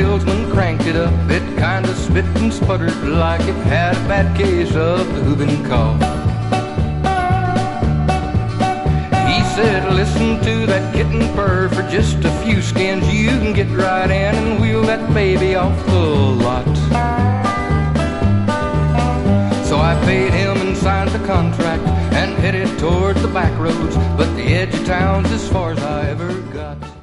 salesman cranked it up. It kinda spit and sputtered like it had a bad case of the whooping cough. He said, listen to that kitten purr. For just a few skins you can get right in and wheel that baby off the lot. So I paid him and signed the contract and headed toward the back roads, but the edge of town's as far as I ever got.